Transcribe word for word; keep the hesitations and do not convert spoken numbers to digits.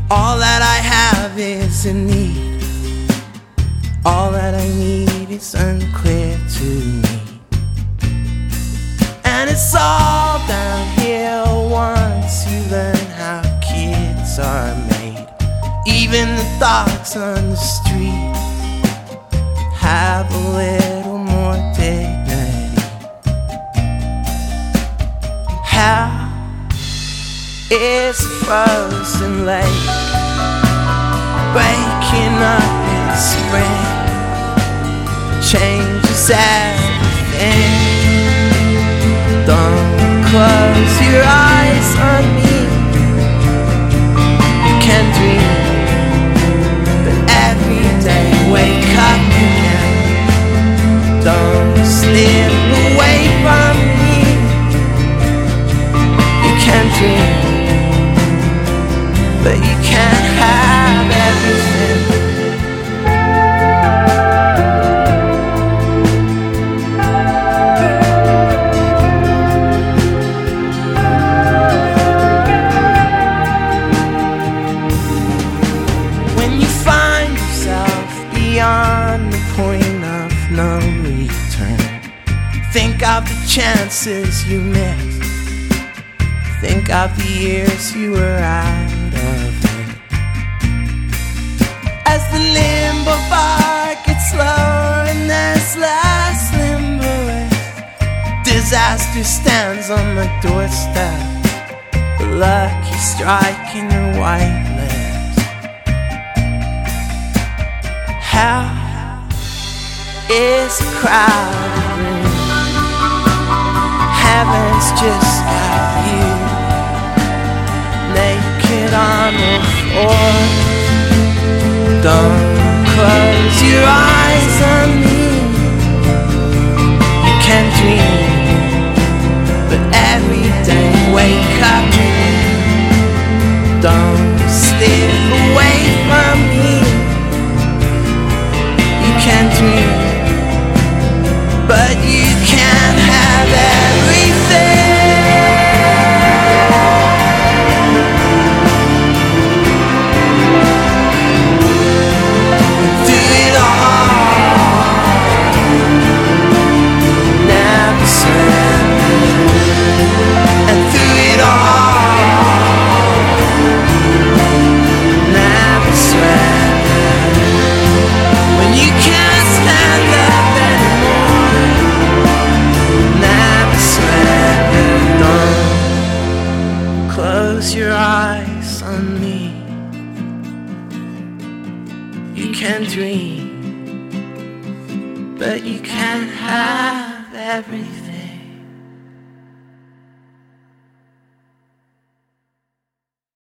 All that I have is a need. All that I need is unclear to me. And it's all downhill once you learn how kids are made. Even the dogs on the street have a little more dignity. How is a frozen lake breaking up in spring changes everything. Don't close your eyes on me. You can dream, but every day wake up again. Don't slip away from me. You can dream, but you can't have everything. When you find yourself beyond the point of no return, think of the chances you missed. Think of the years you were out of it. As the limbo bar gets lower and there's less limberers, disaster stands on the doorstep, the lucky strike in your white lips. How is a crowded room? Heaven's just got you naked on the floor. Don't close your eyes on me. You can dream, but every day wake up again. Don't slip away from me. You can dream, but you can't have everything. Close your eyes on me. You can dream, but you can't have everything.